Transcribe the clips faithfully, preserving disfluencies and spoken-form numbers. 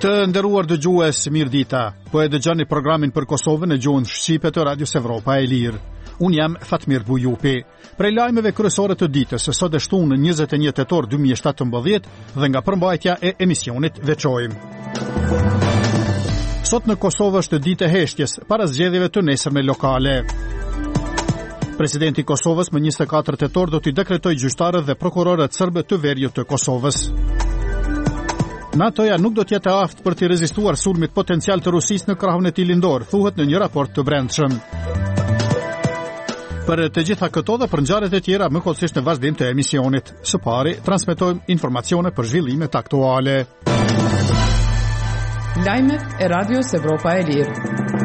Të nderuar dëgjues, mirëdita. Po e dëgjoni programin për Kosovën në gjuhën shqipe të Radios Evropa e Lirë. Unë jam Fatmir Bujupi. Prej lajmeve kryesore të ditës, sot e shtunë njëzet e një tetor dy mijë e shtatëmbëdhjetë dhe nga përmbajtja e emisionit veçojmë. Sot në Kosovë është ditë e heshtjes para zgjedhjeve të nesërme lokale. Presidenti i Kosovës më njëzet e katër tetor do t'i dekretoj gjyqtarët dhe prokurorët serbë të Veriut të Kosovës. NATO-ja nuk do t'jetë aftë për t'i rezistuar sulmit potencial të Rusisë në krahun e tij lindor, thuhet në një raport të brendshëm. Për të gjitha këto dhe për ngjarjet e tjera më kollësisht në vazhdim të emisionit. Së pari, transmetojmë informacione për zhvillimet aktuale. Lajmet e Radios Evropa e Lirë.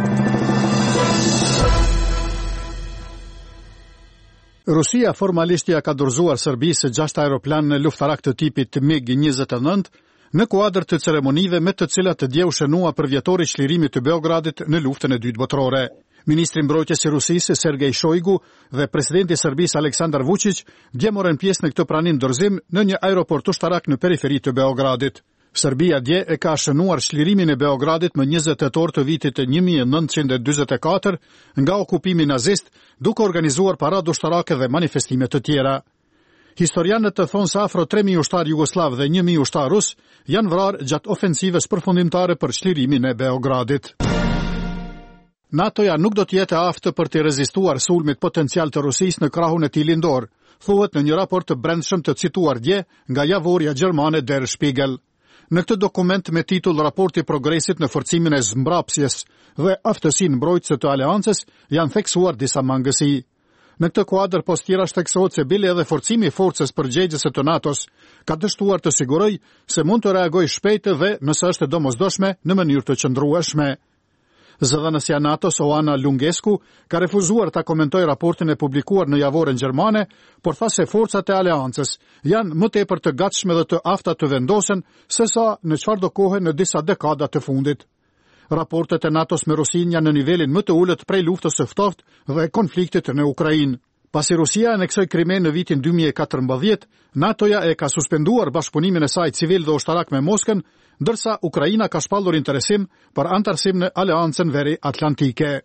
Rusia formalisht ja ka dorëzuar Serbisë gjashtë aeroplanë luftarak të tipit MiG njëzet e nëntë në kuadër të ceremonive me të cilat të dje u shënua për vjetori çlirimit të Beogradit në luftën e dytë botërore. Ministri mbrojtjes i Rusisë Sergej Shoigu dhe presidenti i Serbisë Aleksandar Vučić dje morën pjesë në këtë pranim dorëzim në një aeroport ushtarak në periferi të Beogradit. Serbia dje e ka shënuar çlirimin e Beogradit më njëzet tetor të vitit të një mijë e nëntëqind e dyzet e katër nga okupimi nazist, duke organizuar paradë ushtarake dhe manifestime të tjera. Historianët të thonë se afro tre mijë ushtar jugoslav dhe një mijë ushtar rus janë vrarë gjatë ofensivës përfundimtare për çlirimin e Beogradit. NATO-ja nuk do të jetë aftë për të rezistuar sulmit potencial të Rusisë në krahun e tij lindor, thuhet në një raport të brendshëm të cituar dje nga javorja gjermane Der Spiegel. Në këtë dokument me titull Raporti progresit në forcimin e zmbrapsjes dhe aftësinë mbrojtëse të aleancës janë theksuar disa mangësi. Në këtë kuadër postira shteksohet se bile edhe forcimi i forcës përgjegjëse të NATO-s ka dështuar të sigurojë se mund të reagojë shpejt dhe nëse është e domosdoshme në mënyrë të qëndrueshme. Zëdhënësja NATO-s Oana Lungescu ka refuzuar ta komentojë raportin e publikuar në javorën gjermane, por tha se forcat e aleancës janë më tepër të gatshme dhe të afta të vendosen sesa në çfarëdo kohë në disa dekada të fundit. Raportet e NATO-s me Rusinë janë në nivelin më të ulët prej luftës së ftohtë dhe konfliktit në Ukrainë. Pasi Rusia aneksoi Krimen në vitin dy mijë e katërmbëdhjetë, NATO-ja e ka suspenduar bashkëpunimin e saj civil dhe ushtarak me Moskën, ndërsa Ukraina ka shpallur interesim për antarësim në Aleancën Veri-Atlantike.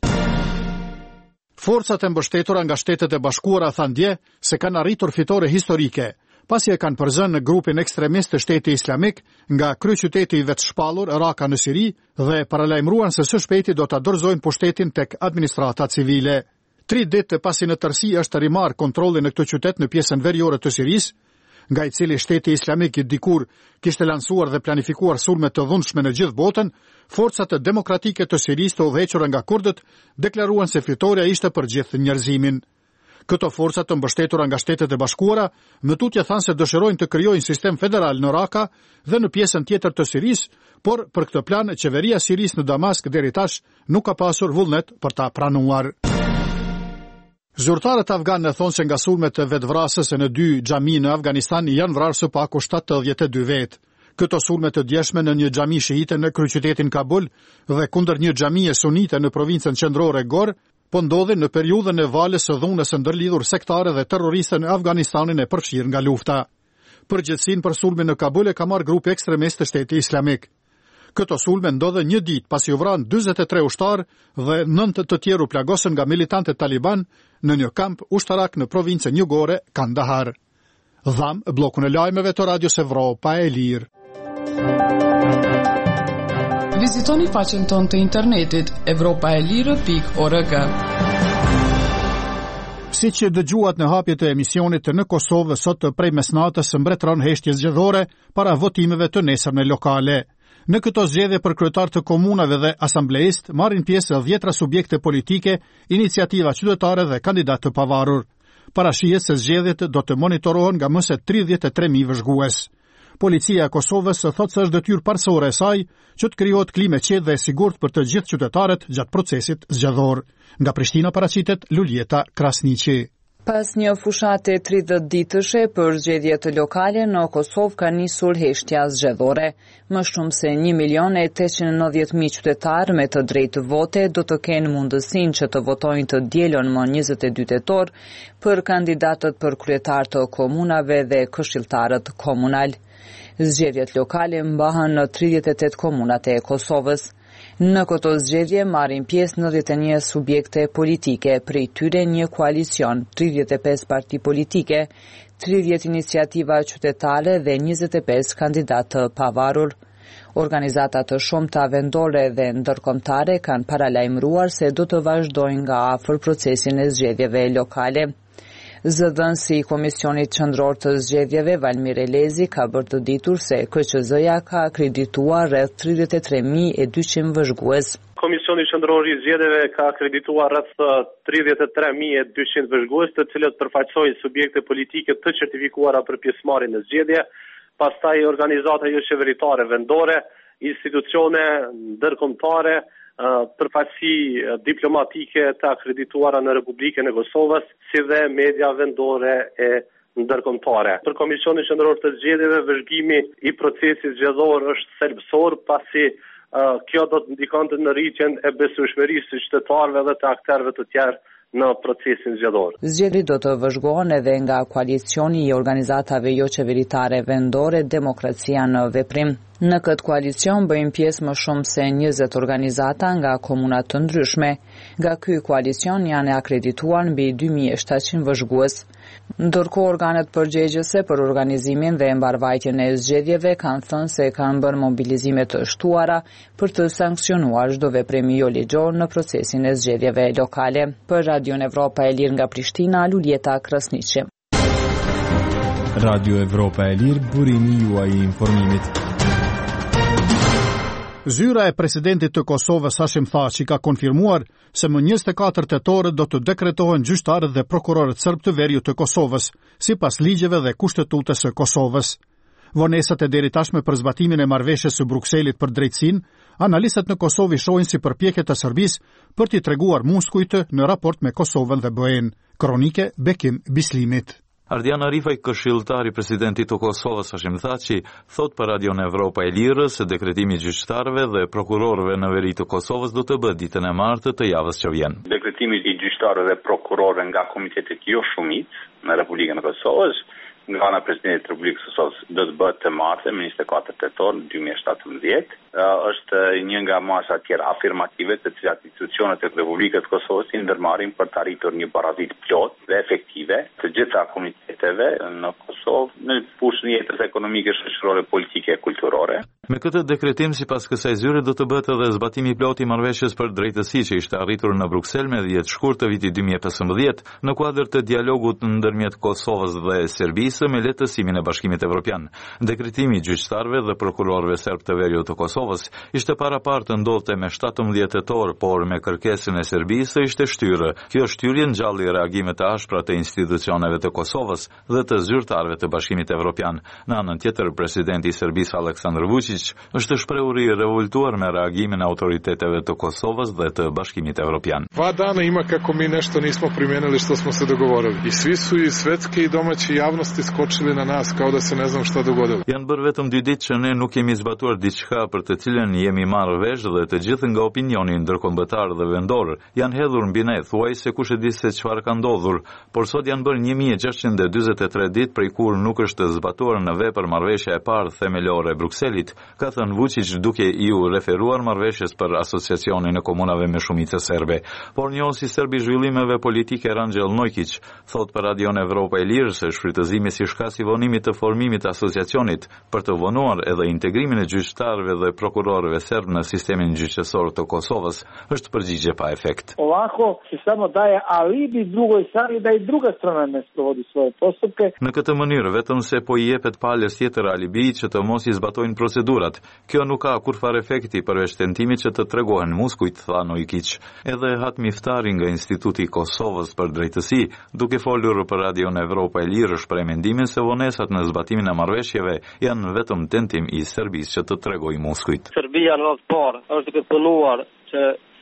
Forcat e mbështetura nga Shtetet e Bashkuara thanë dje se kanë arritur fitore historike, pasi e kanë përzënë në grupin ekstremist të Shtetit Islamik nga kryeqyteti i vetë shpallur Raka në Siri dhe paralajmëruan se së shpejti do ta dorëzojnë pushtetin tek administrata civile. Tri ditë pasi në tërësi është rimar kontrolli në këtë qytet në pjesën veriore të Sirisë, nga i cili Shteti Islamik i dikur kishte lansuar dhe planifikuar sulme të dhunshme në gjithë botën, forcat demokratike të Sirisë të udhëhequra nga kurdët deklaruan se fitoria ishte për gjithë njerëzimin. Këto forca të mbështetura nga Shtetet e Bashkuara në tutje thanë se dëshirojnë të krijojnë sistem federal në Raka dhe në pjesën tjetër të Sirisë, por për këtë plan qeveria e Sirisë në Damask deri tash nuk ka pasur vullnet për ta pranuar. Zyrtarët afganë thonë se nga sulmet e vetvrasës në dy xhami në Afganistan janë vrarë së paku shtatëdhjetë e dy vetë. Këto sulme të djeshme në një xhami shiite në kryeqytetin Kabul dhe kundër një xhamie sunite në provincën qendrore Gor po ndodhin në periudhën e valës së dhunës së ndërlidhur sektare dhe terroriste në Afganistanin e përfshirë nga lufta. Përgjegjësinë për sulmin në Kabul e ka marrë grupi ekstremist të Shtetit Islamik. Këto sulme ndodhe një ditë pasi u vranë dyzet e tre ushtarë dhe nëntë të tjerë u plagosën nga militantët Taliban në një kamp ushtarak në provincën jugore Kandahar. Dham bllokun e lajmeve të Radios Evropa e Lirë. Vizitoni faqen tonë të internetit evropa e lirë pikë org. Si që dëgjuat në hapjet e emisionit në Kosovë sot prej mesnatës mbretëron heshtje zgjedhore para votimeve të nesërme lokale. Në këto zgjedhje për kryetar të komunave dhe asambleist marrin pjesë dhjetra subjekte politike, iniciativa qytetare dhe kandidat të pavarur. Parashihet se zgjedhjet do të monitorohen nga më se tridhjetë e tre mijë vëzhgues. Policia e Kosovës thotë se është detyrë parsorë e saj që të krijohet klimë e qetë dhe e sigurt për të gjithë qytetarët gjatë procesit zgjedhor. Nga Prishtina paraqitet Luljeta Krasniqi. Pas një fushate tridhjetë ditëshe për zgjedhjet lokale në Kosovë ka nisur heshtja zgjedhore. Më shumë se një milion e tetëqind e nëntëdhjetë mijë qytetarë me të drejtë vote do të kenë mundësinë që të votojnë të dielën më njëzet e dy tetor për kandidatët për kryetar të komunave dhe këshilltarët komunal. Zgjedhjet lokale mbahen në tridhjetë e tetë komunat e Kosovës. Në këto zgjedhje marrin pjesë nëntëdhjetë e një subjekte politike, prej tyre një koalicion, tridhjetë e pesë parti politike, tridhjetë iniciativa qytetare dhe njëzet e pesë kandidatë të pavarur. Organizata të shumta vendore dhe ndërkombëtare kanë paralajmëruar se do të vazhdojnë nga afër procesin e zgjedhjeve lokale. Zëdhënësi i Komisionit Qendror të Zgjedhjeve Valmir Elezi ka bërë të ditur se K Q Z-ja ka akredituar rreth tridhjetë e tre mijë e dyqind vëzhgues. Komisioni Qendror i Zgjedhjeve ka akredituar rreth tridhjetë e tre mijë e dyqind vëzhgues, të cilët përfaqësojnë subjekte politike të certifikuara për pjesëmarrje në zgjedhje, pastaj organizata jo qeveritare vendore, institucione ndërkombëtare, përfaqësi diplomatike të akredituara në Republikën e Kosovës, si dhe media vendore e ndërkombëtare. Për Komisionin Qendror të Zgjedhjeve, vëzhgimi i procesit zgjedhor është thelbësor, pasi uh, kjo do të ndikonte në rritjen e besueshmërisë së qytetarëve dhe të aktorëve të tjerë në procesin zgjedhor. Zgjedhjet do të vëzhgohen edhe nga koalicioni i organizatave jo qeveritare vendore Demokracia në Veprim. Në këtë koalicion bëjnë pjesë më shumë se njëzet organizata nga komuna të ndryshme. Nga ky koalicion janë akredituar mbi dy mijë e shtatëqind vëzhgues. Ndërkohë organet përgjegjëse për organizimin dhe mbarvajtjen e zgjedhjeve kanë thënë se kanë bërë mobilizime të shtuara për të sankcionuar çdo veprim jo ligjor në procesin e zgjedhjeve lokale. Për Radio Evropa e Lirë nga Prishtina, Luljeta Krasniqi. Radio Evropa e Lirë, burimi juaj i informimit. Zyra e presidentit të Kosovës Hashim Thaçi ka konfirmuar se më njëzet e katër tetor do të dekretohen gjyqtarët dhe prokurorët serb të Veriut të Kosovës, sipas ligjeve dhe kushtetutës së Kosovës. Vonesat e deri tashme për zbatimin e marrëveshjes së Brukselit për drejtësinë, analistët në Kosovë shohin si përpjekje të Serbisë për t'i treguar muskujt në raport me Kosovën dhe B E-n. Kronike Bekim Bislimit. Ardian Arifaj, këshilltar i presidentit të Kosovës Hashim Thaçi, thot për Radion Evropa e Lirë se dekretimi i gjyqtarëve dhe prokurorëve në veri të Kosovës do të bëhet ditën e martë të javës që vjen. Dekretimi i gjyqtarëve dhe prokurorëve nga komitetet jo shumicë në Republikën e Kosovës, nga ana presidentit të Republikës së Kosovës, do të bëhet të martë me njëzet e katër tetor dy mijë e shtatëmbëdhjetë. Është një nga masa tjera afirmative të cilat institucionet e Republikës së Kosovës i ndërmarrin për të arritur një barazit plot dhe efektive të gjitha komiteteve në Kosovë në fushën jetës ekonomike, shoqërore, politike e kulturore. Me këtë dekretim, sipas kësaj zyre, do të bëhet edhe zbatimi plot i marrëveshjes për drejtësi që ishte arritur në Bruksel me dhjetë shkurt të vitit dy mijë e pesëmbëdhjetë në kuadër të dialogut ndërmjet Kosovës dhe Serbisë me lehtësimin e Bashkimit Evropian. Dekretimi i gjyqtarëve dhe prokurorëve serb të Veriut të Kosovës ishte parapar të ndodhte me shtatëmbëdhjetë tetor, por me kërkesën e Serbisë ishte shtyrë. Kjo shtyrje ngjalli reagime të ashpra të institucioneve të Kosovës dhe të zyrtarëve të Bashkimit Evropian. Në anën tjetër, presidenti i Serbisë Aleksandar Vučić është shprehur i revoltuar me reagimin e autoriteteve të Kosovës dhe të Bashkimit Evropian. Dva dana ima kako mi nešto nismo primenili što smo se dogovorili. I svi su i svetske i domaće javnosti skočili na nas kao da se ne znam šta dogodilo. Janë bërë vetëm dy ditë që ne nuk kemi zbatuar diçka për të cilën jemi marrë vesh dhe të gjithë nga opinioni ndërkombëtar dhe vendor janë hedhur mbi ne, thuaj se kush e di se çfarë ka ndodhur, por sot janë bërë një mijë e gjashtëqind e dyzet e tre ditë prej kur nuk është zbatuar në vepër marrëveshja e parë themelore e Brukselit, ka thënë Vučić duke i u referuar marrëveshjes për asociacionin e komunave me shumicë serbe. Por njohësi serb i zhvillimeve politike Ranxhel Nojkić thot për Radion Evropa e Lirë se shfrytëzimi si shkas i vonimit të formimit të asociacionit për të vonuar edhe integrimin e gjyqtarëve dhe prokurorëve serb në sistemin gjyqësor të Kosovës është përgjigje pa efekt. Ovako se samo daje alibi drugoj strani da i druga strana ne sprovodi svoje postupke. Në këtë mënyrë vetëm se po i jepet palës tjetër alibi që të mos i zbatojnë procedurat. Kjo nuk ka kurfar efekti përveç tentimit që të tregohen muskujt, tha Nojkić. Edhe Hatmi Iftari nga Instituti i Kosovës për drejtësi, duke folur për Radion Evropa e Lirë, shpreh mendimin se vonesat në zbatimin e marrëveshjeve janë vetëm tentim i Serbisë që të tregojë muskujt. Serbia në radhë parë është duke punuar që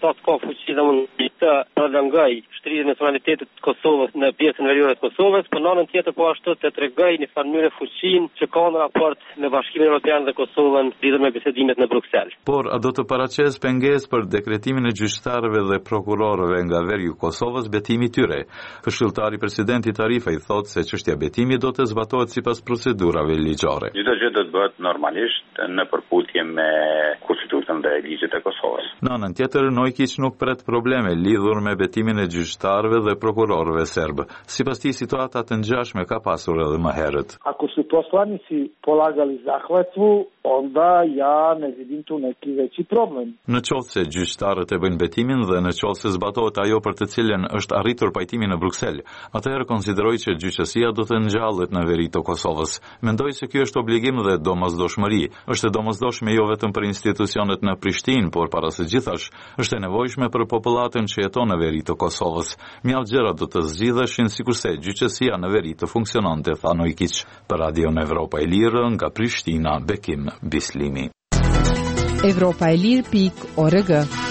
sa të ka fuqi dhe mund të prolongoj shtrirjen e suverenitetit të Kosovës në pjesën veriore të Kosovës, por në anën tjetër po ashtu të tregoj në farë fuqinë që ka në raport me Bashkimin Evropian dhe Kosovën lidhur me bisedimet në Bruksel. Por a do të paraqes pengesë për dekretimin e gjyqtarëve dhe prokurorëve nga veri i Kosovës betimi tyre? Këshilltari presidenti Tarifaj thotë se çështja betimi do të zbatohet sipas procedurave ligjore. Çdo gjë do të bëhet normalisht në përputhje me Konstitucion dhe ligjet e Kosovës. Në anën tjetër, Nojkić nuk pret probleme lidhur me betimin e gjyqtarëve dhe prokurorëve serbë. Sipas tij, situata të ngjashme ka pasur edhe më herët. Ako su poslanici polagali zakletvu, onda ja ne vidim tu neki veći problem. Në qoftë se gjyqtarët e bëjnë betimin dhe në qoftë se zbatohet ajo për të cilën është arritur pajtimi në Bruksel, atëherë konsideroj që gjyqësia do të ngjallet në veri të Kosovës. Mendoj se ky është obligim dhe domosdoshmëri. Është e domosdoshme jo vetëm për institucionet në Prishtinë, por para së gjithash është e nevojshme për popullatën që jeton në veri të Kosovës. Mjaft gjëra do të zgjidheshin sikurse gjyqësia në veri të funksiononte, tha Nojkić. Për Radion Evropa e Lirë nga Prishtina, Bekim Bislimi. Evropa e Lirë pikë org.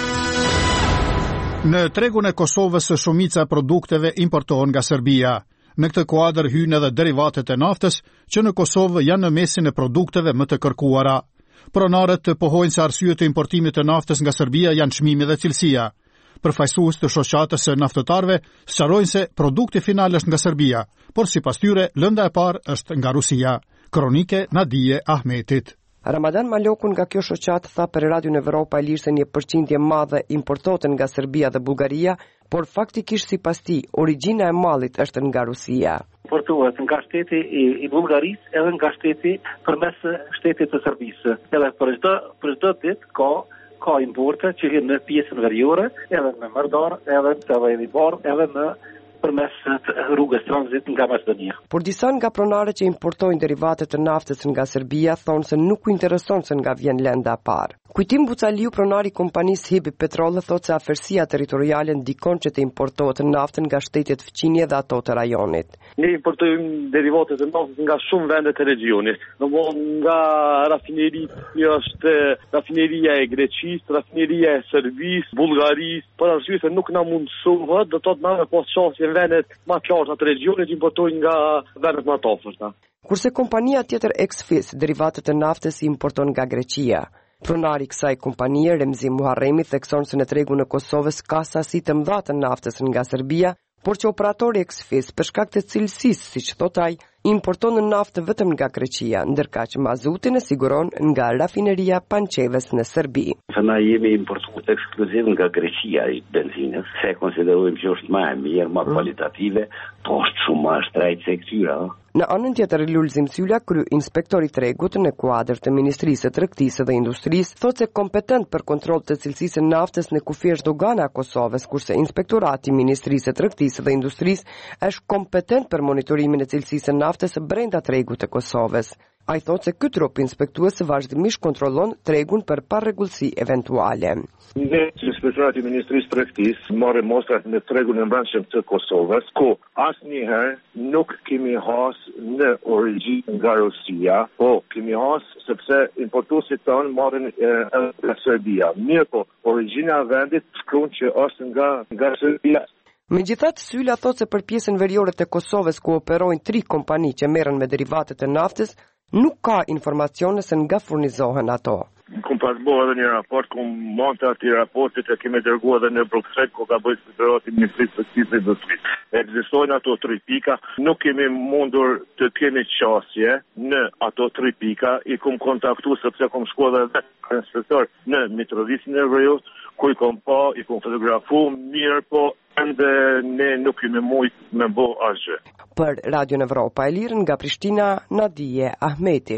Në tregun e Kosovës shumica e produkteve importohen nga Serbia. Në këtë kuadër hyn edhe derivatet e naftës, që në Kosovë janë në mesin e produkteve më të kërkuara. Pronarët pohojnë se arsyet e importimit të naftës nga Serbia janë çmimi dhe cilësia. Përfaqësues të shoqatës së naftëtarëve sqarojnë se produkti final është nga Serbia, por sipas tyre lënda e parë është nga Rusia. Kronike Nadije Ahmetit. Ramadan Malokun nga kjo shoqatë tha për Radion Evropa e Lirë se një përqindje madhe importohen nga Serbia dhe Bullgaria, por faktikisht sipas tij, origjina e mallit është nga Rusia. Importohet nga shteti i, i Bullgarisë edhe nga shteti përmes shtetit të Serbisë. Edhe për çdo për çdo ditë ka ka importe që hyn në pjesën veriore, edhe në Mardar, edhe në Vajdivar, edhe në përmes rrugës tranzit nga Maqedonia. Por disa nga pronarët që importojnë derivate të naftës nga Serbia thonë se nuk u intereson se nga vjen lënda e parë. Kujtim Bucaliu, pronari i kompanisë Hibi Petrol, thotë se afërsia territoriale ndikon që të importohet naftën nga shtetet fqinje dhe ato të rajonit. Ne importojmë derivate të naftës nga shumë vende të regionit. Domthonë nga rafineria është rafineria e Greqisë, rafineria e Serbisë, Bullgarisë, për arsye se nuk na mundsohet, do të thotë na me pas çështje në vendet më të larta të regionit importojnë nga vendet më të afërta. Kurse kompania tjetër Exfis derivatet të naftës i importon nga Greqia. Pronari kësaj kompanie, Remzi Muharremi, thekson se në tregun e Kosovës ka sasi të mëdha të naftës nga Serbia, por që operatori Exfis, për shkak të cilësisë, siç thot ai, importon naftë vetëm nga Greqia, ndërkaq që mazutin e siguron nga rafineria Pançeves në Serbi. Na jemi importues ekskluziv nga Greqia i benzinës, se konsiderojmë që është më e mirë, më kvalitative, po është shumë më shtrejt se këtyra. Në anën tjetër, Lulzim Sylla, krye inspektori tregut në kuadër të Ministrisë së Tregtisë dhe Industrisë, thotë se kompetent për kontroll të cilësisë së naftës në kufi është dogana e Kosovës, kurse Inspektorati i Ministrisë së Tregtisë dhe Industrisë është kompetent për monitorimin e cilësisë së naftës brenda tregut të Kosovës. Ai thotë se ky trup inspektues vazhdimisht kontrollon tregun për parregullsi eventuale. Ne, Inspektorati i Ministrisë së Tregtisë, marrim mostrat në tregun e brendshëm të Kosovës, ku asnjëherë nuk kemi has në origjinë nga Rusia, po kemi has sepse importuesit tonë marrin nga Serbia. Mirë po, origjina e vendit shkruan që është nga nga Serbia. Megjithatë, Sylla thotë se për pjesën veriore të Kosovës ku operojnë tri kompani që merren me derivatet e naftës, nuk ka informacione se nga furnizohen ato. Kum pasbo edhe një raport, kum monta ati raportit e kemi dërguar edhe në Bruksel, ku ka bëjë Inspektorati i Ministrisë së Tregtisë dhe Industrisë. Ekzistojnë ato tri pika, nuk kemi mundur të kemi qasje në ato tri pika, i kum kontaktu sepse kum shkuar edhe inspektor në Mitrovisin e Veriut, ku i kom pa, i kom fotografu mirë, po ende ne nuk kemi mujt me bo asgjë. Për Radion Evropa e Lirë nga Prishtina, Nadije Ahmeti.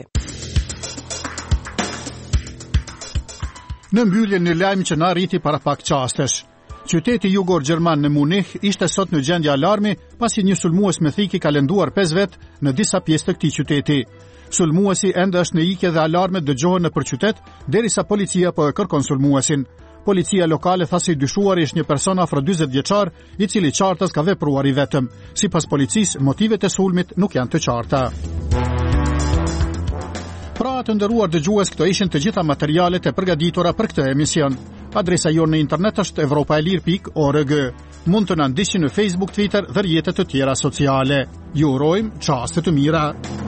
Në mbyllje një lajm që na rriti para pak qastesh. Qyteti jugor gjerman në Munich ishte sot në gjendje alarmi pasi një sulmues me thik i ka lënduar pesë vet në disa pjesë të këtij qyteti. Sulmuesi ende është në ikje dhe alarmet dëgjohen nëpër qytet derisa policia po e kërkon sulmuesin. Policia lokale tha se i dyshuari është një person afër dyzet vjeçar, i cili qartas ka vepruar i vetëm. Sipas policisë, motivet e sulmit nuk janë të qarta. Pra të ndëruar dëgjues, këto ishin të gjitha materialet e përgatitura për këtë emision. Adresa jonë në internet është evropaelir pikë org. Mund të na ndiqni në Facebook, Twitter dhe rrjetet të tjera sociale. Ju urojmë çaste të mira.